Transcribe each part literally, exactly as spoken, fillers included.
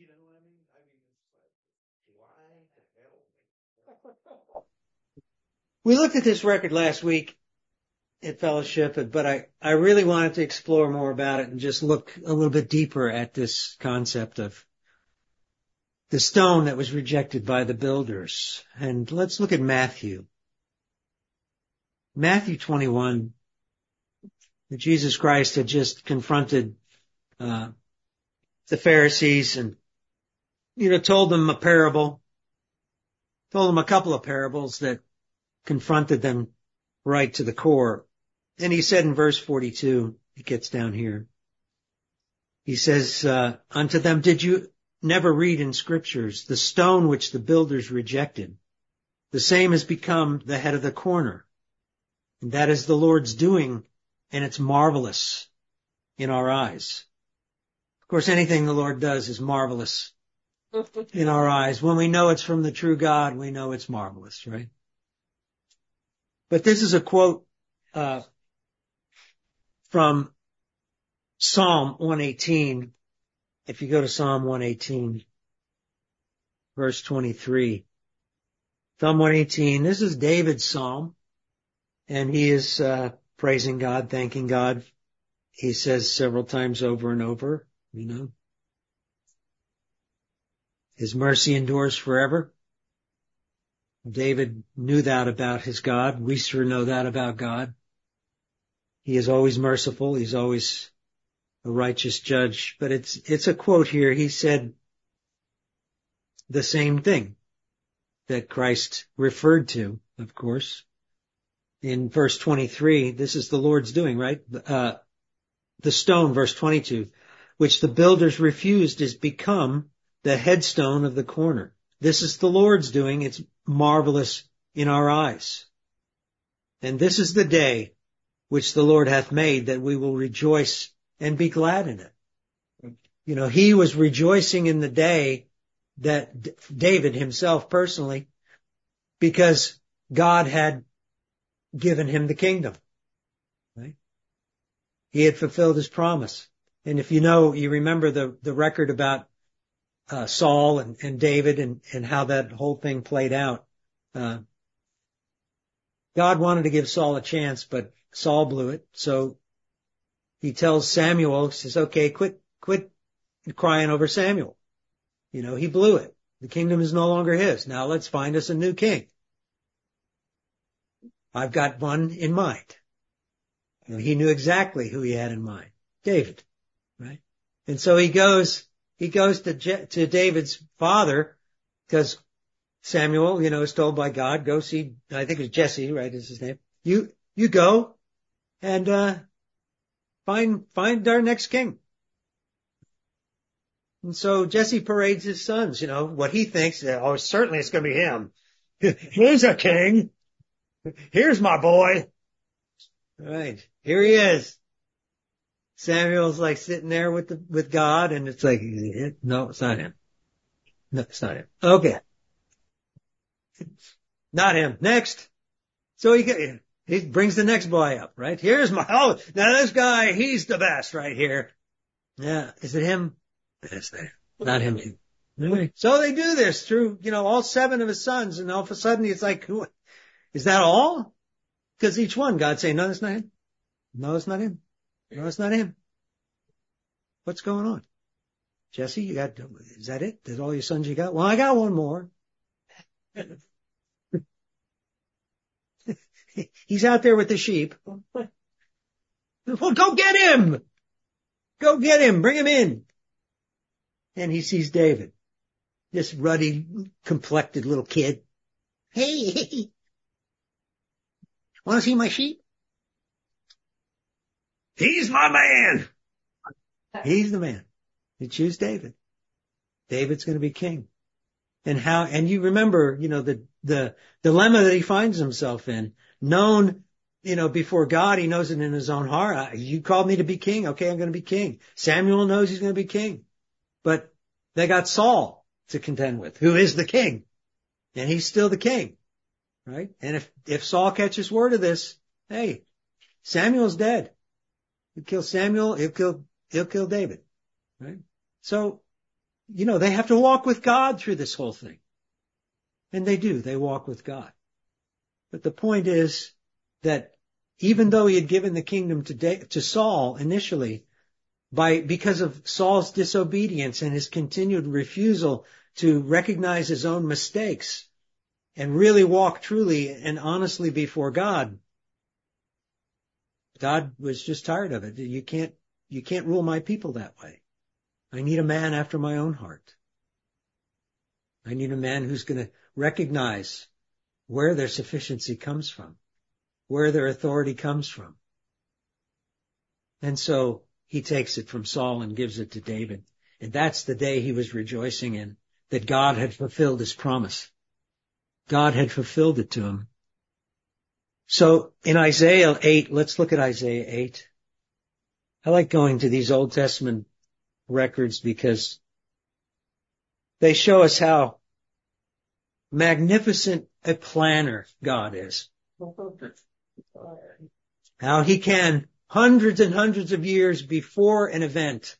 You know what I mean? I mean, it's like, why the hell? We looked at this record last week at Fellowship, but I, I really wanted to explore more about it and just look a little bit deeper at this concept of the stone that was rejected by the builders. And let's look at Matthew. Matthew twenty-one. Jesus Christ had just confronted uh, the Pharisees and, you know, told them a parable, told them a couple of parables that confronted them right to the core. And he said in verse forty-two, it gets down here, he says, uh, unto them, did you never read in scriptures, the stone which the builders rejected, the same has become the head of the corner. And that is the Lord's doing, and it's marvelous in our eyes. Of course, anything the Lord does is marvelous in our eyes. When we know it's from the true God, we know it's marvelous, right? But this is a quote uh from Psalm one eighteen. If you go to Psalm one eighteen, verse twenty-three. Psalm one eighteen, this is David's psalm, and he is uh praising God, thanking God. He says several times over and over, you know, his mercy endures forever. David knew that about his God. We sure know that about God. He is always merciful. He's always a righteous judge. But it's, it's a quote here. He said the same thing that Christ referred to, of course. In verse twenty-three, this is the Lord's doing, right? Uh, the stone, verse twenty-two, which the builders refused is become the headstone of the corner. This is the Lord's doing. It's marvelous in our eyes. And this is the day which the Lord hath made, that we will rejoice and be glad in it. You know, he was rejoicing in the day that D- David himself personally, because God had given him the kingdom, right? He had fulfilled his promise. And if you know, you remember the, the record about uh, Saul and, and David and, and how that whole thing played out. Uh, God wanted to give Saul a chance, but Saul blew it. So he tells Samuel, he says, okay, quit, quit crying over Samuel. You know, he blew it. The kingdom is no longer his. Now let's find us a new king. I've got one in mind. You know, he knew exactly who he had in mind. David, right? And so he goes, he goes to, Je- to David's father, because Samuel, you know, is told by God, go see, I think it's Jesse, right, is his name. You, you go and, uh, find, find our next king. And so Jesse parades his sons, you know, what he thinks, oh, certainly it's going to be him. Here's a king. Here's my boy. Right. Here he is. Samuel's like sitting there with the, with God, and it's like, no, it's not him. No, it's not him. Okay. Not him. Next. So he, he brings the next boy up, right? Here's my, oh, now this guy, he's the best right here. Yeah. Is it him? It's there. Not him. Right. So they do this through, you know, all seven of his sons, and all of a sudden it's like, who, is that all? Because each one, God's saying, no, it's not him. No, it's not him. No, it's not him. What's going on? Jesse, you got, is that it? Is all your sons you got? Well, I got one more. He's out there with the sheep. Well, go get him. Go get him. Bring him in. And he sees David, this ruddy, complected little kid. Hey, hey. Want to see my sheep? He's my man. He's the man. You choose David. David's going to be king. And how, and you remember, you know, the, the dilemma that he finds himself in, known, you know, before God, he knows it in his own heart. You called me to be king. Okay, I'm going to be king. Samuel knows he's going to be king, but they got Saul to contend with, who is the king, and he's still the king, right? And if, if Saul catches word of this, hey, Samuel's dead. He'll kill Samuel. He'll kill, he'll kill David, right? So you know, they have to walk with God through this whole thing. And they do, they walk with God. But the point is that even though he had given the kingdom to, da- to Saul initially, by, because of Saul's disobedience and his continued refusal to recognize his own mistakes and really walk truly and honestly before God, God was just tired of it. You can't, you can't rule my people that way. I need a man after my own heart. I need a man who's going to recognize where their sufficiency comes from, where their authority comes from. And so he takes it from Saul and gives it to David. And that's the day he was rejoicing in, that God had fulfilled his promise. God had fulfilled it to him. So in Isaiah eight, let's look at Isaiah eight. I like going to these Old Testament records because they show us how magnificent a planner God is. How he can, hundreds and hundreds of years before an event,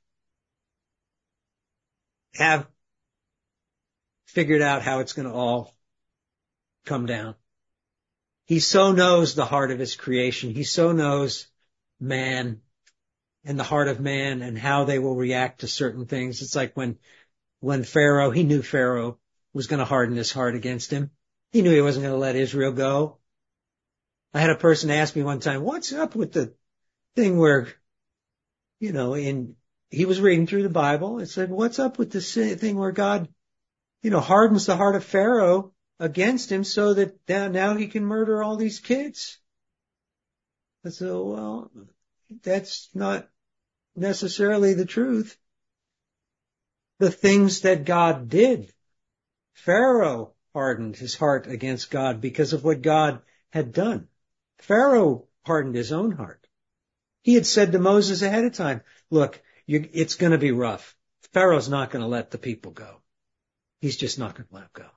have figured out how it's going to all come down. He so knows the heart of his creation. He so knows man and the heart of man and how they will react to certain things. It's like when, when Pharaoh, he knew Pharaoh was going to harden his heart against him. He knew he wasn't going to let Israel go. I had a person ask me one time, what's up with the thing where, you know, in, he was reading through the Bible and said, what's up with this thing where God, you know, hardens the heart of Pharaoh against him so that now he can murder all these kids? I said, well, that's not necessarily the truth. The things that God did, Pharaoh hardened his heart against God because of what God had done. Pharaoh hardened his own heart. He had said to Moses ahead of time, look, you, it's going to be rough. Pharaoh's not going to let the people go. He's just not going to let them go.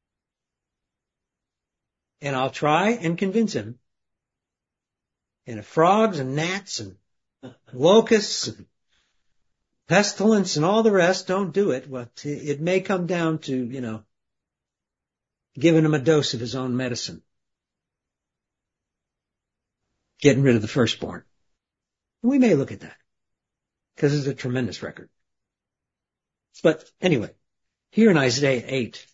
And I'll try and convince him. And if frogs and gnats and locusts and pestilence and all the rest don't do it, well, it may come down to, you know, giving him a dose of his own medicine. Getting rid of the firstborn. We may look at that because it's a tremendous record. But anyway, here in Isaiah eight,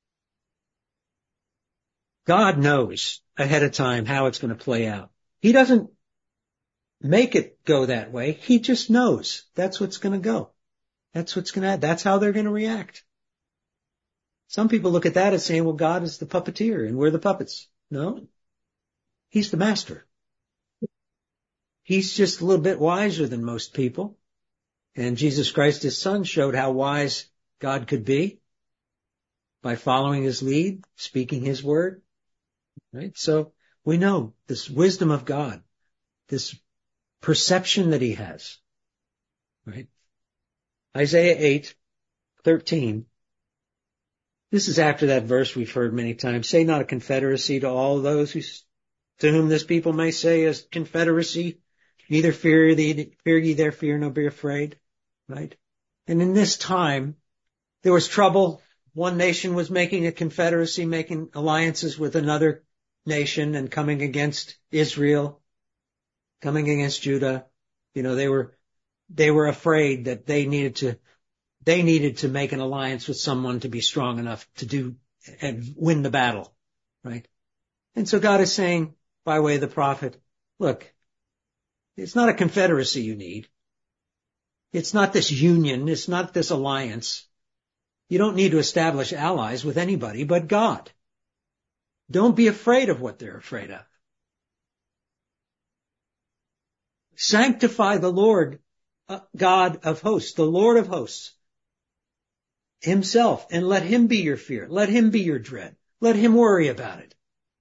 God knows ahead of time how it's going to play out. He doesn't make it go that way. He just knows that's what's going to go. That's what's going to, that's how they're going to react. Some people look at that as saying, well, God is the puppeteer and we're the puppets. No, he's the master. He's just a little bit wiser than most people. And Jesus Christ, his son, showed how wise God could be by following his lead, speaking his word. Right? So we know this wisdom of God, this perception that he has. Right? Isaiah eight thirteen. This is after that verse we've heard many times. Say not a confederacy to all those who, to whom this people may say a confederacy. Neither fear thee, fear ye their fear, nor be afraid. Right? And in this time, there was trouble. One nation was making a confederacy, making alliances with another nation and coming against Israel, coming against Judah. You know, they were, they were afraid that they needed to, they needed to make an alliance with someone to be strong enough to do and win the battle. Right? And so God is saying by way of the prophet, look, it's not a confederacy you need. It's not this union. It's not this alliance. You don't need to establish allies with anybody but God. Don't be afraid of what they're afraid of. Sanctify the Lord, uh, God of hosts, the Lord of hosts himself, and let him be your fear. Let him be your dread. Let him worry about it.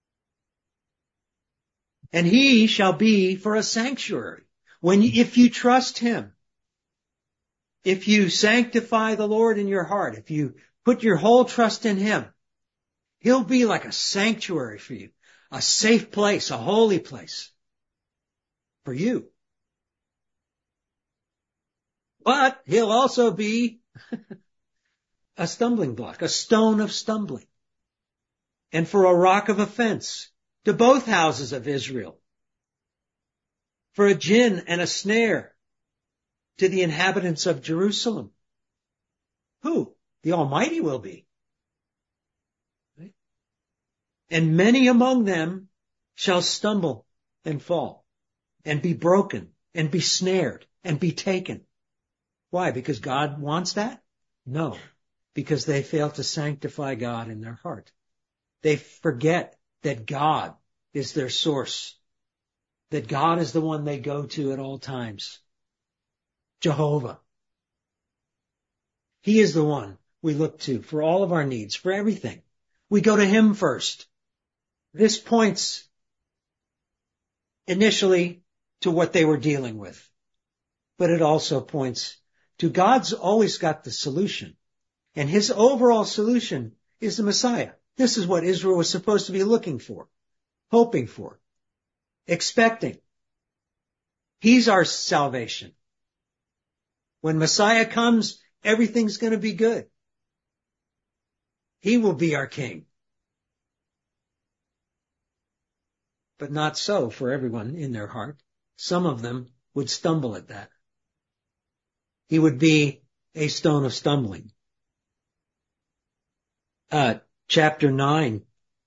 And he shall be for a sanctuary. When you, if you trust him, if you sanctify the Lord in your heart, if you put your whole trust in him, he'll be like a sanctuary for you, a safe place, a holy place for you. But he'll also be a stumbling block, a stone of stumbling, and for a rock of offense to both houses of Israel, for a gin and a snare to the inhabitants of Jerusalem. Who? The Almighty will be. Right? And many among them shall stumble and fall and be broken and be snared and be taken. Why? Because God wants that? No, because they fail to sanctify God in their heart. They forget that God is their source, that God is the one they go to at all times. Jehovah. He is the one we look to for all of our needs, for everything. We go to him first. This points initially to what they were dealing with, but it also points to God's always got the solution, and his overall solution is the Messiah. This is what Israel was supposed to be looking for, hoping for, expecting. He's our salvation. When Messiah comes, everything's going to be good. He will be our king. But not so for everyone in their heart. Some of them would stumble at that. He would be a stone of stumbling. Uh, chapter nine.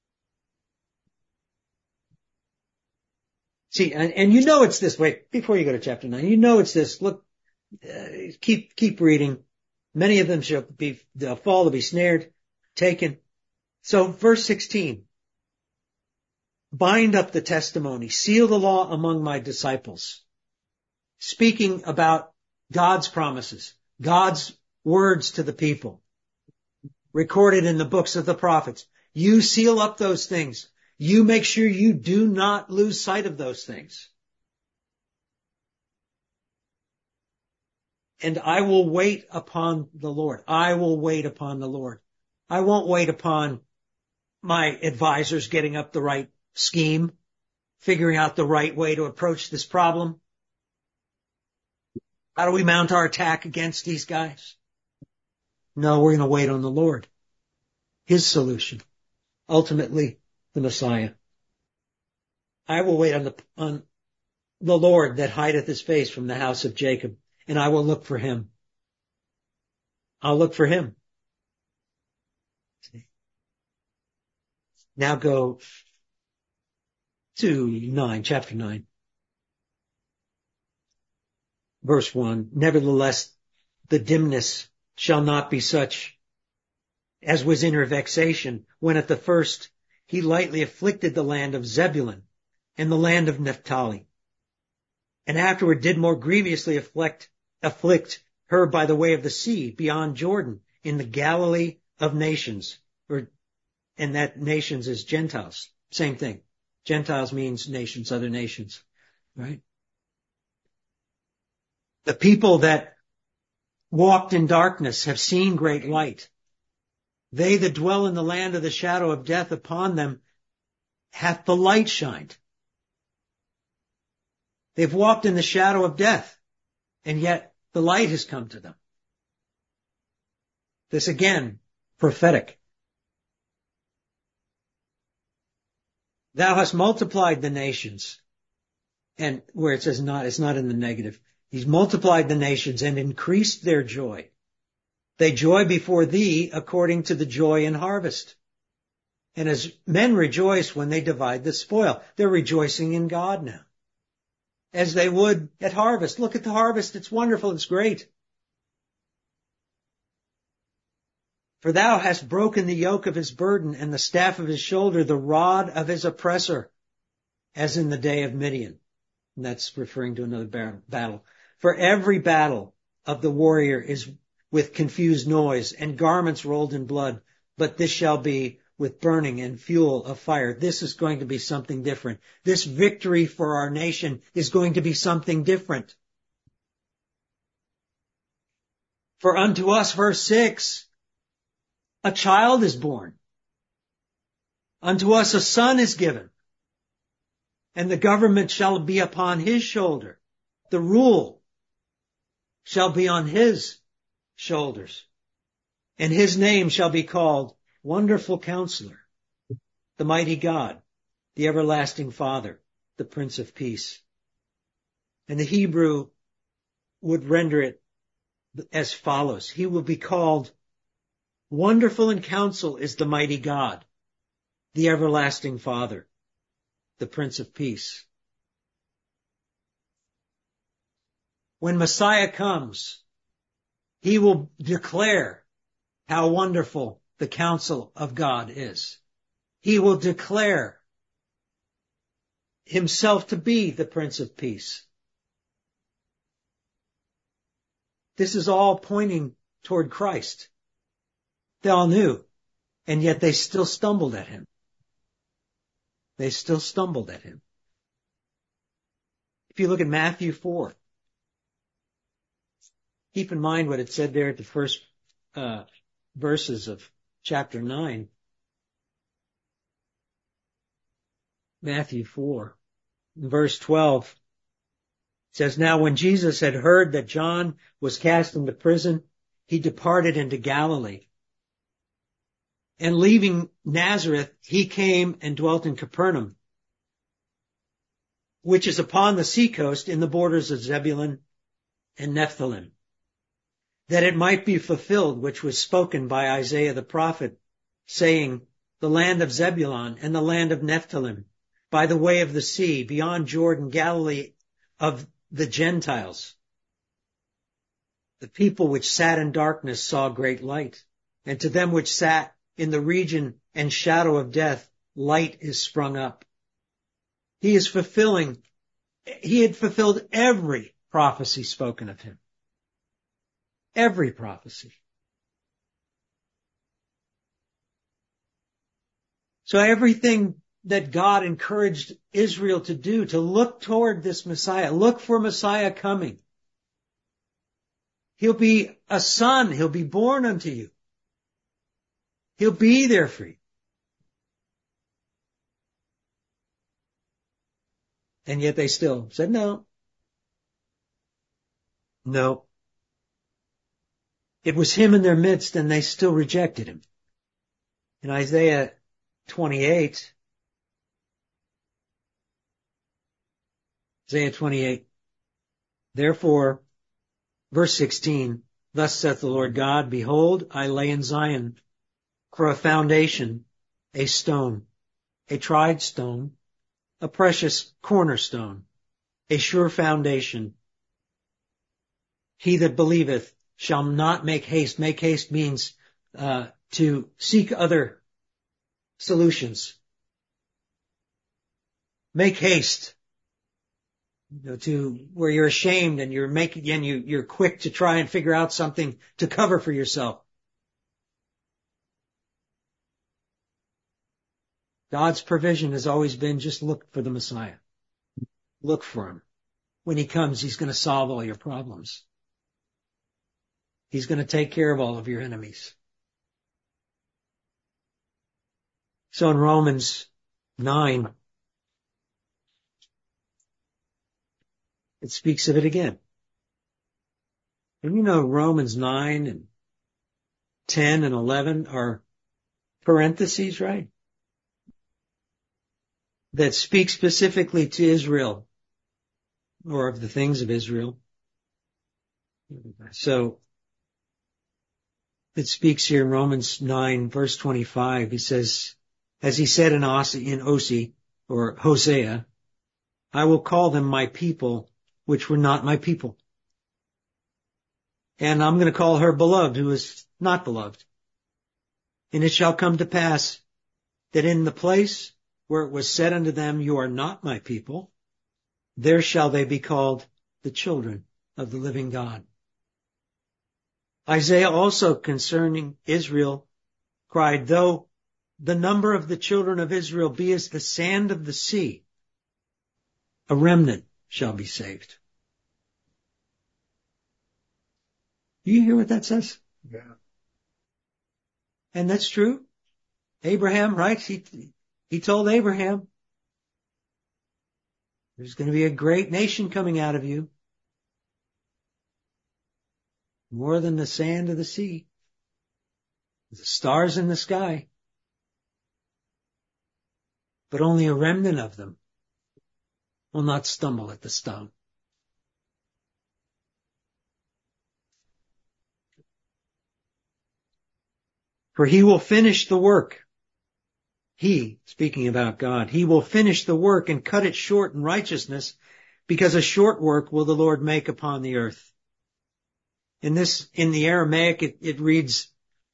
See, and, and you know it's this. Wait, before you go to chapter nine, you know it's this. Look, uh, keep keep reading. Many of them shall be they'll fall to be snared, taken. So, verse sixteen. Bind up the testimony, seal the law among my disciples. Speaking about God's promises, God's words to the people, recorded in the books of the prophets. You seal up those things. You make sure you do not lose sight of those things. And I will wait upon the Lord. I will wait upon the Lord. I won't wait upon my advisors getting up the right scheme, figuring out the right way to approach this problem. How do we mount our attack against these guys? No, we're going to wait on the Lord. His solution. Ultimately, the Messiah. I will wait on the, on the Lord that hideth his face from the house of Jacob, and I will look for him. I'll look for him. Now go to nine, chapter nine. Verse one, nevertheless, the dimness shall not be such as was in her vexation, when at the first he lightly afflicted the land of Zebulun and the land of Naphtali, and afterward did more grievously afflict, afflict her by the way of the sea beyond Jordan in the Galilee of nations, or, and that nations is Gentiles. Same thing. Gentiles means nations, other nations, right? The people that walked in darkness have seen great light. They that dwell in the land of the shadow of death, upon them hath the light shined. They've walked in the shadow of death, and yet the light has come to them. This again, prophetic. Thou hast multiplied the nations. And where it says not, it's not in the negative. He's multiplied the nations and increased their joy. They joy before thee according to the joy in harvest. And as men rejoice when they divide the spoil, they're rejoicing in God now. As they would at harvest. Look at the harvest. It's wonderful. It's great. For thou hast broken the yoke of his burden and the staff of his shoulder, the rod of his oppressor, as in the day of Midian. And that's referring to another battle. For every battle of the warrior is with confused noise and garments rolled in blood, but this shall be with burning and fuel of fire. This is going to be something different. This victory for our nation is going to be something different. For unto us, verse six, a child is born. Unto us a son is given, and the government shall be upon his shoulder. The rule shall be on his shoulders. And his name shall be called Wonderful Counselor, the Mighty God, the Everlasting Father, the Prince of Peace. And the Hebrew would render it as follows. He will be called Wonderful in Counsel is the Mighty God, the Everlasting Father, the Prince of Peace. When Messiah comes, he will declare how wonderful the counsel of God is. He will declare himself to be the Prince of Peace. This is all pointing toward Christ. They all knew, and yet they still stumbled at him. They still stumbled at him. If you look at Matthew four, keep in mind what it said there at the first uh, verses of chapter nine. Matthew four, verse twelve. It says, now when Jesus had heard that John was cast into prison, he departed into Galilee. And leaving Nazareth, he came and dwelt in Capernaum, which is upon the seacoast in the borders of Zebulun and Nephthalim, that it might be fulfilled which was spoken by Isaiah the prophet, saying, the land of Zebulun and the land of Nephthalim, by the way of the sea, beyond Jordan, Galilee of the Gentiles. The people which sat in darkness saw great light, and to them which sat in the region and shadow of death, light is sprung up. He is fulfilling, he had fulfilled every prophecy spoken of him. Every prophecy. So everything that God encouraged Israel to do, to look toward this Messiah, look for Messiah coming. He'll be a son. He'll be born unto you. He'll be there for you. And yet they still said no. No. It was him in their midst, and they still rejected him. In Isaiah twenty-eight, Isaiah twenty-eight, therefore, verse sixteen, thus saith the Lord God, behold, I lay in Zion for a foundation, a stone, a tried stone, a precious cornerstone, a sure foundation. He that believeth shall not make haste. Make haste means uh, to seek other solutions. Make haste. You know, to where you're ashamed and you're making and you you're quick to try and figure out something to cover for yourself. God's provision has always been just look for the Messiah. Look for him. When he comes, he's going to solve all your problems. He's going to take care of all of your enemies. So in Romans nine, it speaks of it again. And you know, Romans nine and ten and eleven are parentheses, right? That speak specifically to Israel, or of the things of Israel. So it speaks here in Romans nine, verse twenty-five. He says, as he said in Osee, in Osee, or Hosea, I will call them my people, which were not my people. And I'm going to call her beloved, who is not beloved. And it shall come to pass that in the place where it was said unto them, you are not my people, there shall they be called the children of the living God. Isaiah also concerning Israel cried, though the number of the children of Israel be as the sand of the sea, a remnant shall be saved. Do you hear what that says? Yeah. And that's true. Abraham, right? He, he told Abraham, there's going to be a great nation coming out of you. More than the sand of the sea. The stars in the sky, but only a remnant of them will not stumble at the stone. For he will finish the work. He, speaking about God, he will finish the work and cut it short in righteousness, because a short work will the Lord make upon the earth. In this, in the Aramaic, it, it reads,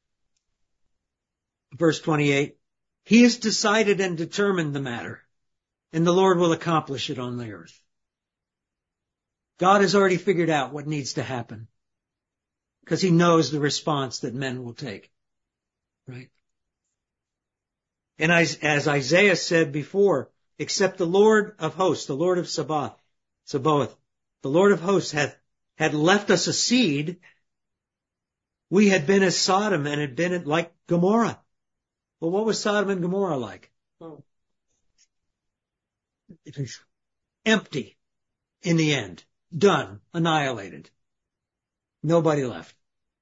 verse twenty-eight, he has decided and determined the matter, and the Lord will accomplish it on the earth. God has already figured out what needs to happen, because he knows the response that men will take. Right? And as, as Isaiah said before, except the Lord of hosts, the Lord of Sabaoth, Sabaoth, the Lord of hosts hath, had left us a seed, we had been as Sodom and had been like Gomorrah. Well, what was Sodom and Gomorrah like? Oh. It was empty in the end. Done. Annihilated. Nobody left.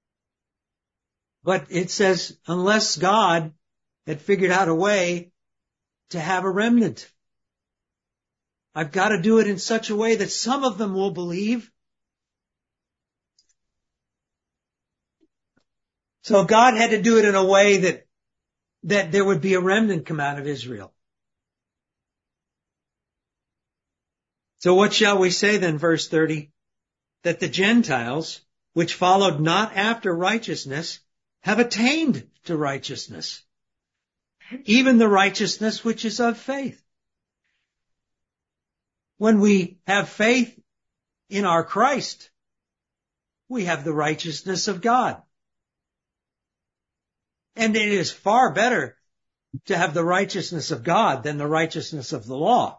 But it says, unless God had figured out a way to have a remnant, I've got to do it in such a way that some of them will believe. So God had to do it in a way that, that there would be a remnant come out of Israel. So what shall we say then, verse thirty? That the Gentiles, which followed not after righteousness, have attained to righteousness, even the righteousness which is of faith. When we have faith in our Christ, we have the righteousness of God. And it is far better to have the righteousness of God than the righteousness of the law.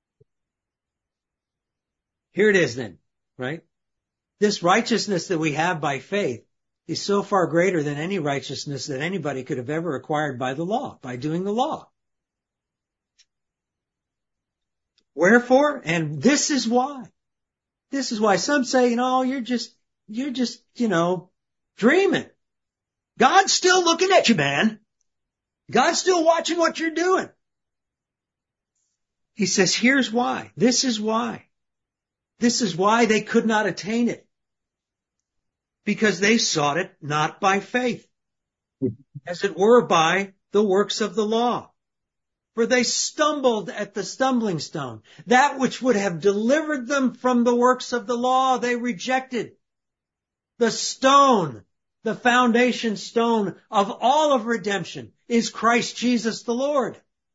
Here it is then, right? This righteousness that we have by faith is so far greater than any righteousness that anybody could have ever acquired by the law, by doing the law. Wherefore, and this is why, this is why some say, you know, you're just, you're just, you know, dreaming. God's still looking at you, man. God's still watching what you're doing. He says, here's why. This is why. This is why they could not attain it. Because they sought it not by faith, as it were by the works of the law. For they stumbled at the stumbling stone. That which would have delivered them from the works of the law, they rejected. The stone, the foundation stone of all of redemption, is Christ Jesus the Lord.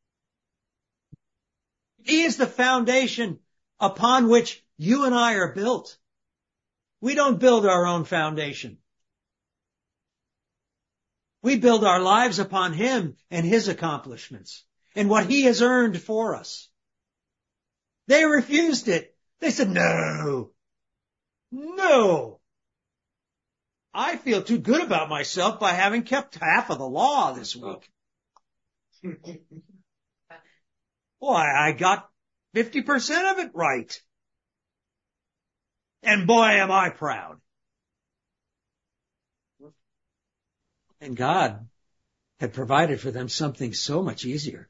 He is the foundation upon which you and I are built. We don't build our own foundation. We build our lives upon him and his accomplishments and what he has earned for us. They refused it. They said, no, no. I feel too good about myself by having kept half of the law this week. Boy, I got fifty percent of it right. And boy, am I proud. And God had provided for them something so much easier.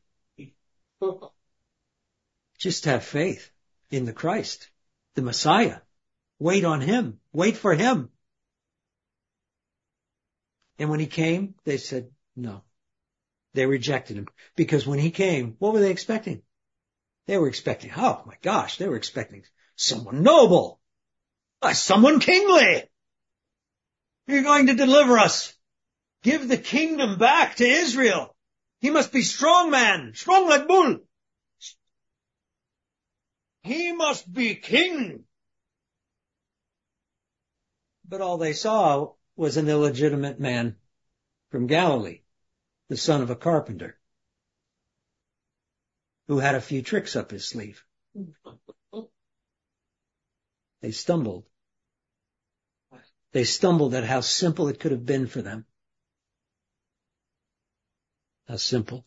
Just have faith in the Christ, the Messiah. Wait on him. Wait for him. And when he came, they said no. They rejected him. Because when he came, what were they expecting? They were expecting, oh my gosh, they were expecting someone noble. Uh, someone kingly. You're going to deliver us. Give the kingdom back to Israel. He must be strong man, strong like bull. He must be king. But all they saw was an illegitimate man from Galilee, the son of a carpenter, who had a few tricks up his sleeve. They stumbled. They stumbled at how simple it could have been for them. How simple.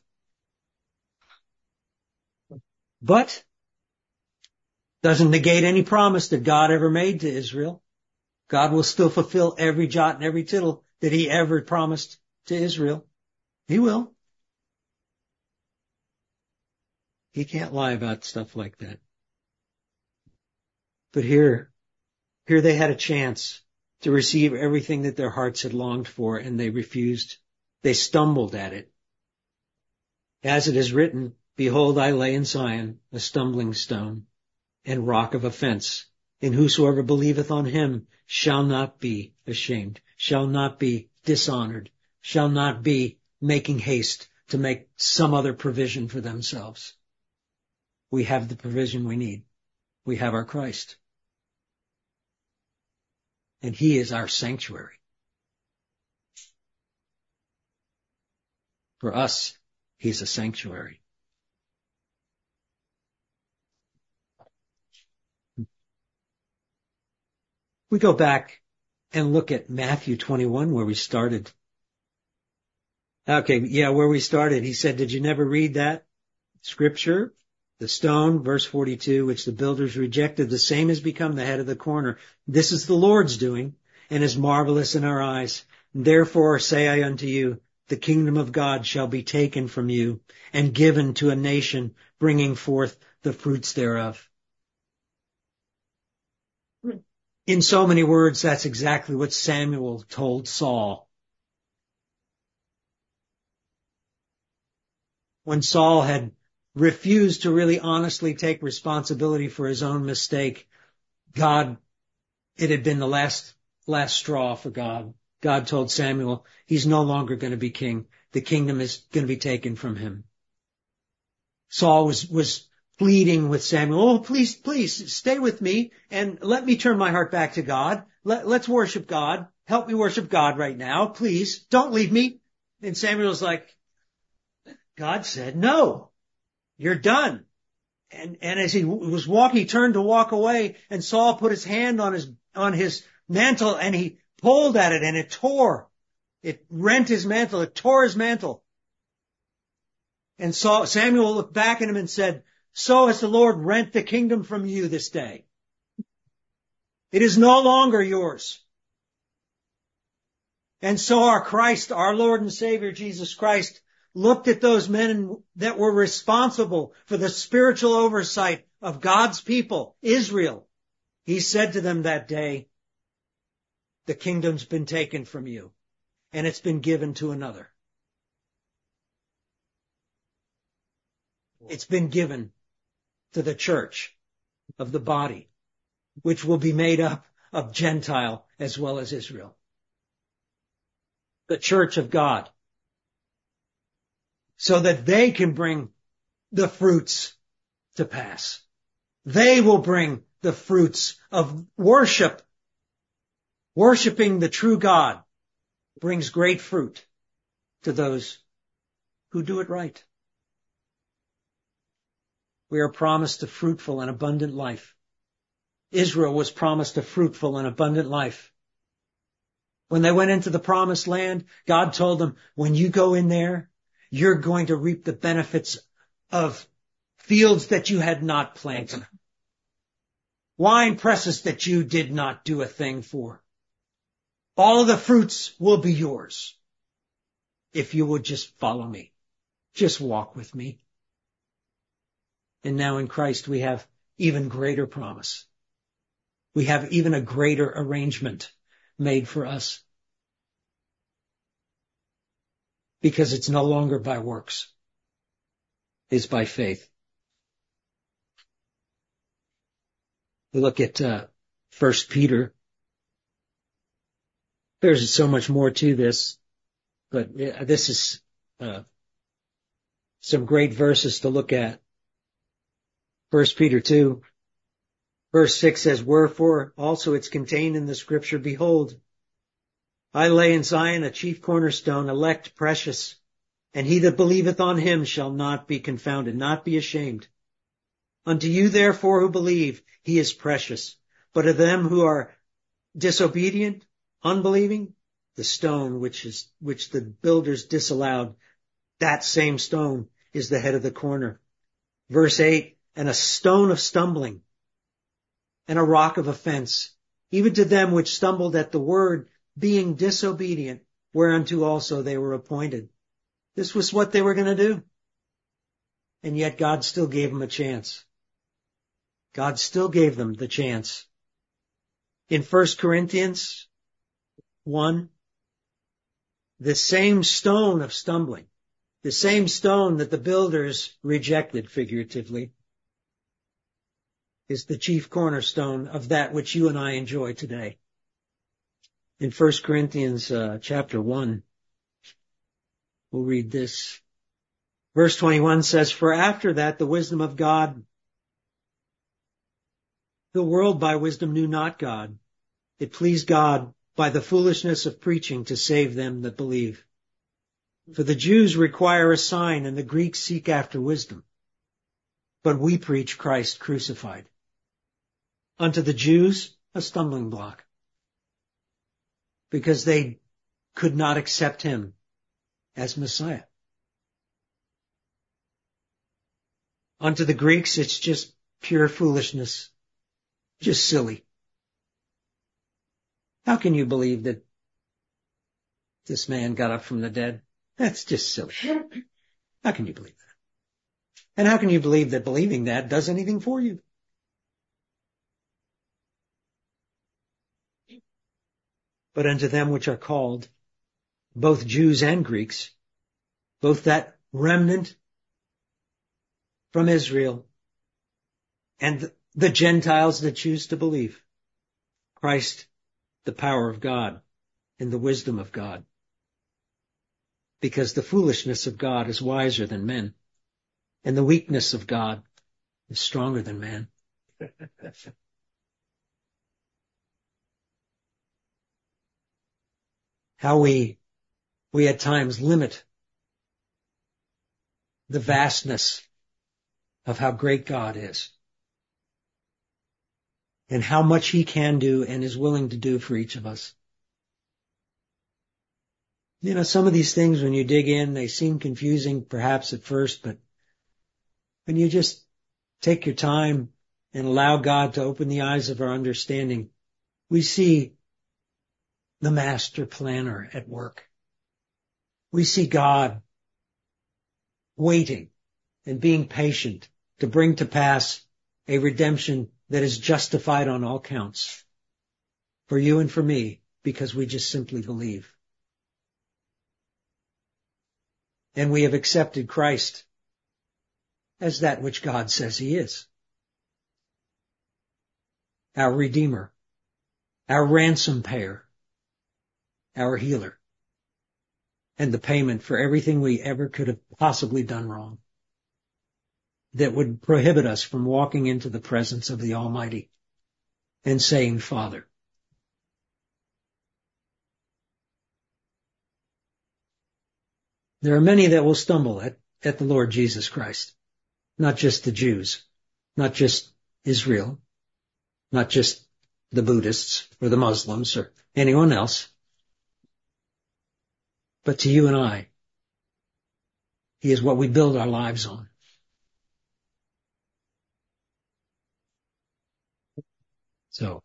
But doesn't negate any promise that God ever made to Israel. God will still fulfill every jot and every tittle that he ever promised to Israel. He will. He can't lie about stuff like that. But here, here they had a chance to receive everything that their hearts had longed for, and they refused. They stumbled at it. As it is written, behold, I lay in Zion a stumbling stone and rock of offense, and whosoever believeth on him shall not be ashamed, shall not be dishonored, shall not be making haste to make some other provision for themselves. We have the provision we need. We have our Christ. And he is our sanctuary. For us, he's a sanctuary. We go back and look at Matthew twenty-one, where we started. Okay, yeah, where we started. He said, did you never read that scripture? The stone, verse forty-two, which the builders rejected, the same has become the head of the corner. This is the Lord's doing, and is marvelous in our eyes. Therefore say I unto you, the kingdom of God shall be taken from you, and given to a nation, bringing forth the fruits thereof. In so many words, that's exactly what Samuel told Saul. When Saul had refused to really honestly take responsibility for his own mistake, God, it had been the last, last straw for God. God told Samuel, he's no longer going to be king. The kingdom is going to be taken from him. Saul was, was pleading with Samuel, oh, please, please stay with me and let me turn my heart back to God. Let, let's worship God. Help me worship God right now. Please don't leave me. And Samuel's like, God said, no, you're done. And, and as he was walking, he turned to walk away, and Saul put his hand on his, on his mantle, and he pulled at it, and it tore. It rent his mantle. It tore his mantle. And Saul, Samuel looked back at him and said, so has the Lord rent the kingdom from you this day. It is no longer yours. And so our Christ, our Lord and Savior Jesus Christ, looked at those men that were responsible for the spiritual oversight of God's people, Israel. He said to them that day, the kingdom's been taken from you, and it's been given to another. It's been given to the church of the body, which will be made up of Gentile as well as Israel. The church of God. So that they can bring the fruits to pass. They will bring the fruits of worship. Worshipping the true God brings great fruit to those who do it right. We are promised a fruitful and abundant life. Israel was promised a fruitful and abundant life. When they went into the promised land, God told them, when you go in there, you're going to reap the benefits of fields that you had not planted, wine presses that you did not do a thing for. All of the fruits will be yours if you would just follow me, just walk with me. And now in Christ we have even greater promise. We have even a greater arrangement made for us. Because it's no longer by works. It's by faith. We look at uh, First Peter. There's so much more to this, but uh, this is uh, some great verses to look at. First Peter two, verse six says, wherefore also it's contained in the scripture, behold, I lay in Zion a chief cornerstone, elect, precious, and he that believeth on him shall not be confounded, not be ashamed. Unto you therefore who believe, he is precious. But of them who are disobedient, unbelieving, the stone which is, which the builders disallowed, that same stone is the head of the corner. Verse eight, and a stone of stumbling, and a rock of offense, even to them which stumbled at the word, being disobedient, whereunto also they were appointed. This was what they were going to do. And yet God still gave them a chance. God still gave them the chance. In First Corinthians one, the same stone of stumbling, the same stone that the builders rejected figuratively, is the chief cornerstone of that which you and I enjoy today. In First Corinthians uh, chapter one, we'll read this. Verse twenty-one says, "For after that the wisdom of God, the world by wisdom knew not God. It pleased God by the foolishness of preaching to save them that believe. For the Jews require a sign and the Greeks seek after wisdom. But we preach Christ crucified. Unto the Jews, a stumbling block, because they could not accept him as Messiah. Unto the Greeks, it's just pure foolishness, just silly. How can you believe that this man got up from the dead? That's just silly. How can you believe that? And how can you believe that believing that does anything for you? But unto them which are called, both Jews and Greeks, both that remnant from Israel and the Gentiles that choose to believe, Christ, the power of God and the wisdom of God. Because the foolishness of God is wiser than men, and the weakness of God is stronger than man. How we, we at times limit the vastness of how great God is, and how much he can do and is willing to do for each of us. You know, some of these things, when you dig in, they seem confusing perhaps at first, but when you just take your time and allow God to open the eyes of our understanding, we see the master planner at work. We see God waiting and being patient to bring to pass a redemption that is justified on all counts for you and for me, because we just simply believe. And we have accepted Christ as that which God says he is. Our Redeemer, our ransom payer, our healer, and the payment for everything we ever could have possibly done wrong that would prohibit us from walking into the presence of the Almighty and saying, Father. There are many that will stumble at, at the Lord Jesus Christ, not just the Jews, not just Israel, not just the Buddhists or the Muslims or anyone else, but to you and I. He is what we build our lives on. So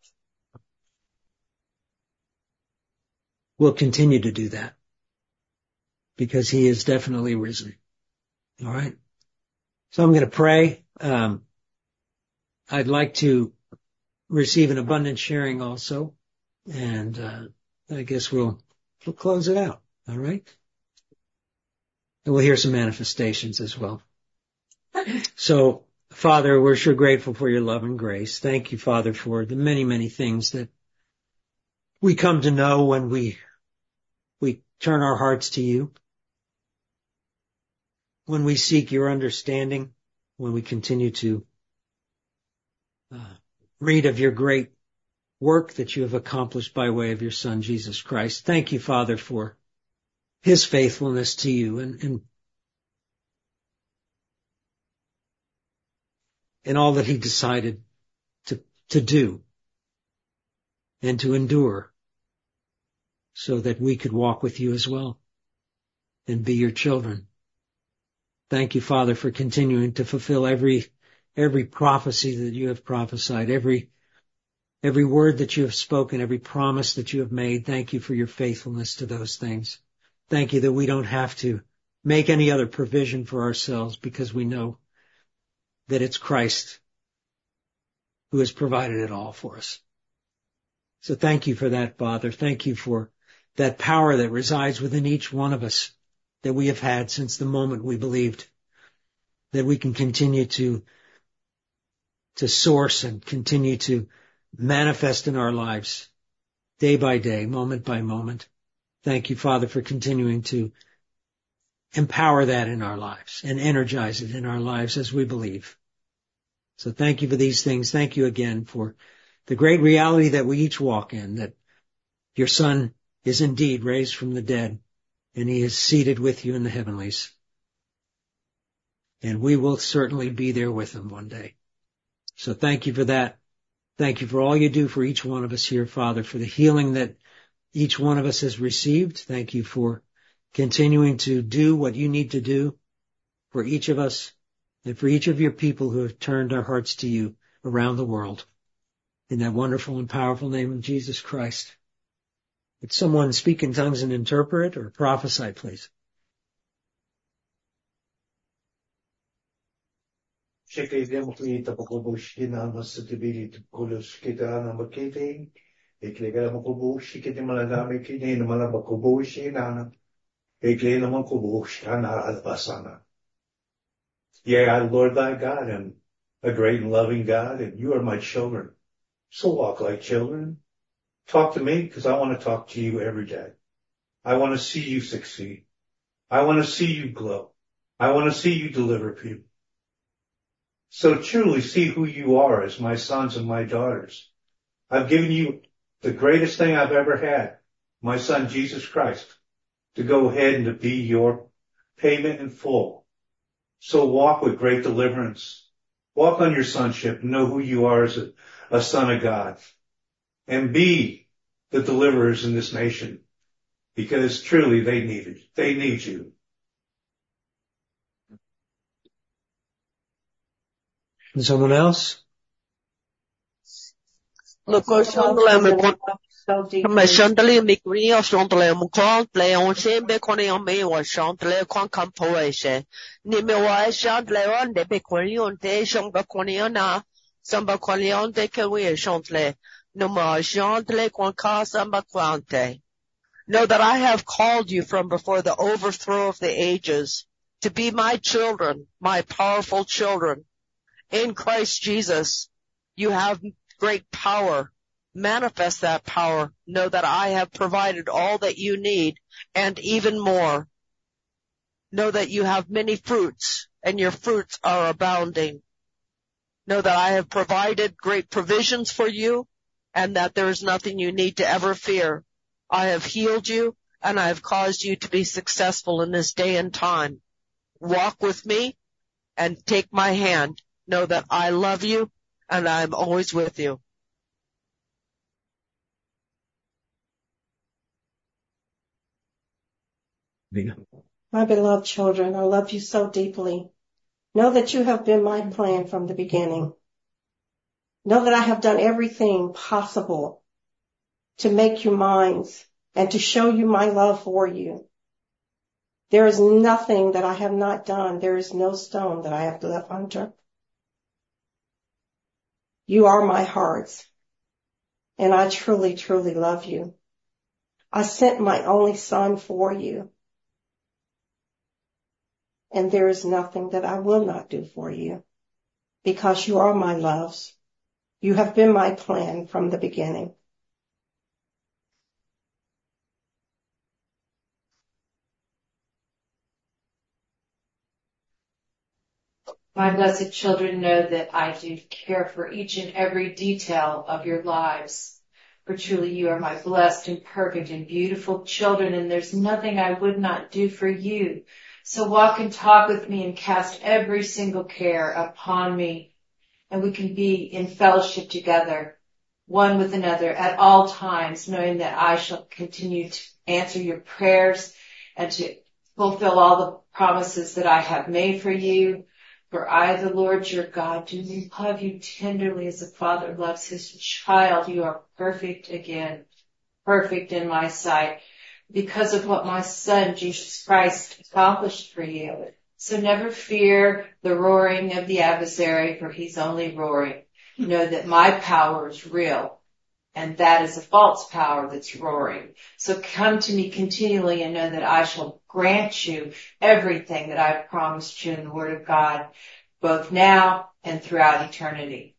we'll continue to do that, because he is definitely risen. All right. So I'm going to pray. Um, I'd like to receive an abundant sharing also. And, uh, I guess we'll, we'll close it out. All right. And we'll hear some manifestations as well. So Father, we're sure grateful for your love and grace. Thank you, Father, for the many, many things that we come to know when we, we turn our hearts to you. When we seek your understanding, when we continue to uh, read of your great work that you have accomplished by way of your Son, Jesus Christ. Thank you, Father, for his faithfulness to you and, and, and all that he decided to, to do and to endure so that we could walk with you as well and be your children. Thank you, Father, for continuing to fulfill every, every prophecy that you have prophesied, every, every word that you have spoken, every promise that you have made. Thank you for your faithfulness to those things. Thank you that we don't have to make any other provision for ourselves because we know that it's Christ who has provided it all for us. So thank you for that, Father. Thank you for that power that resides within each one of us that we have had since the moment we believed, that we can continue to, to source and continue to manifest in our lives day by day, moment by moment. Thank you, Father, for continuing to empower that in our lives and energize it in our lives as we believe. So thank you for these things. Thank you again for the great reality that we each walk in, that your Son is indeed raised from the dead and he is seated with you in the heavenlies. And we will certainly be there with him one day. So thank you for that. Thank you for all you do for each one of us here, Father, for the healing that each one of us has received. Thank you for continuing to do what you need to do for each of us and for each of your people who have turned our hearts to you around the world. In that wonderful and powerful name of Jesus Christ. Would someone speak in tongues and interpret or prophesy, please? Yea, I, Lord thy God, am a great and loving God, and you are my children. So walk like children. Talk to me, because I want to talk to you every day. I want to see you succeed. I want to see you glow. I want to see you deliver people. So truly see who you are as my sons and my daughters. I've given you the greatest thing I've ever had, my Son Jesus Christ, to go ahead and to be your payment in full. So walk with great deliverance. Walk on your sonship and know who you are as a, a son of God. And be the deliverers in this nation. Because truly they need it. They need you. And someone else? Look, Mà Chandelier Micria Chandelier Mukon play on Chamber Conion May or Chandelier Concam Poeshe. Nimewa Chandelier on the Bequarion de Chamber Coniana, Samba Conion de Career Chandelier, no more Chandelier Conca Samba Quante. Know that I have called you from before the overthrow of the ages to be my children, my powerful children. In Christ Jesus, you have great power. Manifest that power. Know that I have provided all that you need and even more. Know that you have many fruits and your fruits are abounding. Know that I have provided great provisions for you and that there is nothing you need to ever fear. I have healed you and I have caused you to be successful in this day and time. Walk with me and take my hand. Know that I love you and I am always with you. My beloved children, I love you so deeply. Know that you have been my plan from the beginning. Know that I have done everything possible to make you mine and to show you my love for you. There is nothing that I have not done. There is no stone that I have left unturned. You are my heart, and I truly, truly love you. I sent my only son for you. And there is nothing that I will not do for you because you are my loves. You have been my plan from the beginning. My blessed children, know that I do care for each and every detail of your lives. For truly you are my blessed and perfect and beautiful children, and there's nothing I would not do for you. So walk and talk with me and cast every single care upon me, and we can be in fellowship together, one with another at all times, knowing that I shall continue to answer your prayers and to fulfill all the promises that I have made for you. For I, the Lord your God, do love you tenderly as a father loves his child. You are perfect again, perfect in my sight, because of what my son, Jesus Christ, accomplished for you. So never fear the roaring of the adversary, for he's only roaring. Know that my power is real, and that is a false power that's roaring. So come to me continually and know that I shall grant you everything that I've promised you in the Word of God, both now and throughout eternity.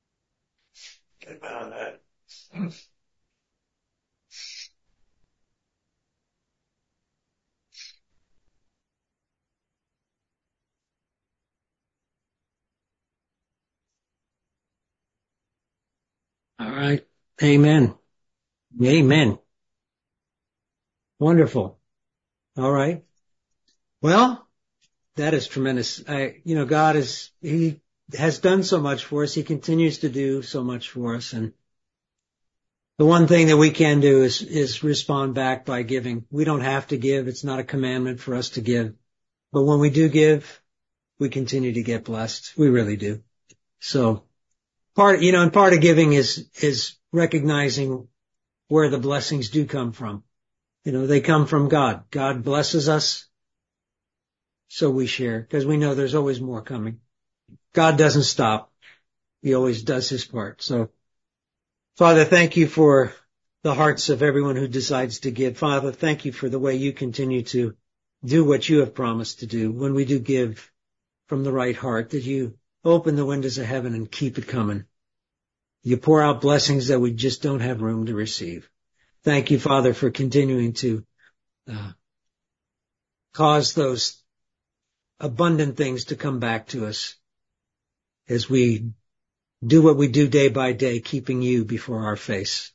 Amen. All right. Amen. Amen. Wonderful. All right. Well, that is tremendous. I, you know, God is, he has done so much for us. He continues to do so much for us. And the one thing that we can do is, is respond back by giving. We don't have to give. It's not a commandment for us to give. But when we do give, we continue to get blessed. We really do. So part, you know, and part of giving is, is recognizing where the blessings do come from. You know, they come from God. God blesses us, so we share, because we know there's always more coming. God doesn't stop. He always does his part. So, Father, thank you for the hearts of everyone who decides to give. Father, thank you for the way you continue to do what you have promised to do when we do give from the right heart, that you open the windows of heaven and keep it coming. You pour out blessings that we just don't have room to receive. Thank you, Father, for continuing to uh, cause those abundant things to come back to us as we do what we do day by day, keeping you before our face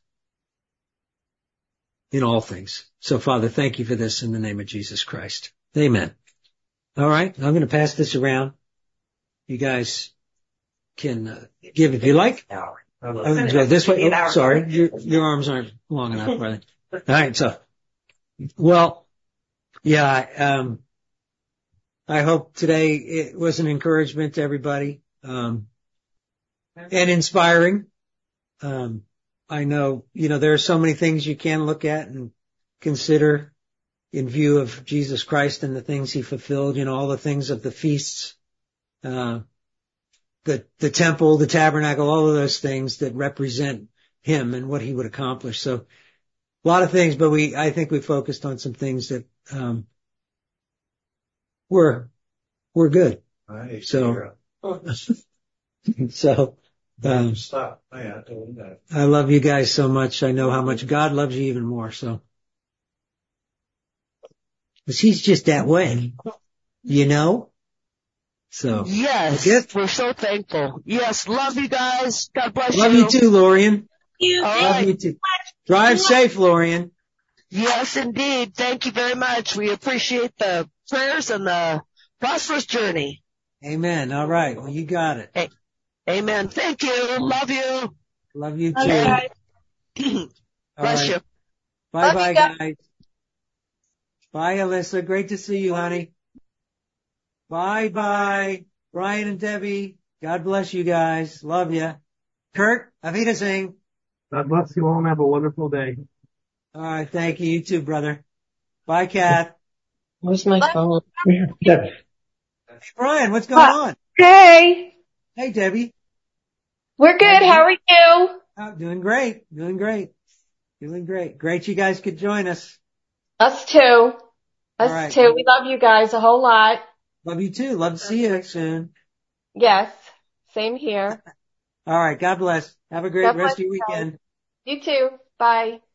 in all things. So, Father, thank you for this in the name of Jesus Christ. Amen. All right, I'm going to pass this around. You guys can uh, give if you like. I'm going to go this way. Oh, sorry, your, your arms aren't long enough, brother. All right, so, well, yeah, um, I hope today it was an encouragement to everybody, um, and inspiring. Um, I know, you know, there are so many things you can look at and consider in view of Jesus Christ and the things he fulfilled, you know, all the things of the feasts, uh, the, the temple, the tabernacle, all of those things that represent him and what he would accomplish. So a lot of things, but we, I think we focused on some things that, um, were, were good. Nice. So, so, um, Stop. Yeah, I told him that. I love you guys so much. I know how much God loves you even more. So, because he's just that way, you know? So, Yes, okay. we're so thankful. Yes, love you guys. God bless Love you. you too, Lorian. You. All Love right. you too. Drive safe, Lorian. Yes, indeed. Thank you very much. We appreciate the prayers and the prosperous journey. Amen. All right. Well, you got it. Hey, amen. Thank you. Love you. Love you too. Okay. All Bless right. you. Bye bye, you, guys. guys. Bye, Alyssa. Great to see you, honey. Bye bye. Brian and Debbie. God bless you guys. Love you. Kurt, Auf Wiedersehen. God bless you all and have a wonderful day. All right. Thank you. You too, brother. Bye, Kath. Where's my phone? Hey, Brian, what's going on? Hey, Hey, Debbie. we're good. Hey, How are you? oh, doing great. Doing great. Doing great. Great you guys could join us. Us too. Us All right. too. We love you guys a whole lot. Love you too. Love to see you soon. Yes. Same here. All right. God bless. Have a great God rest bless of your you guys. weekend. You too. Bye.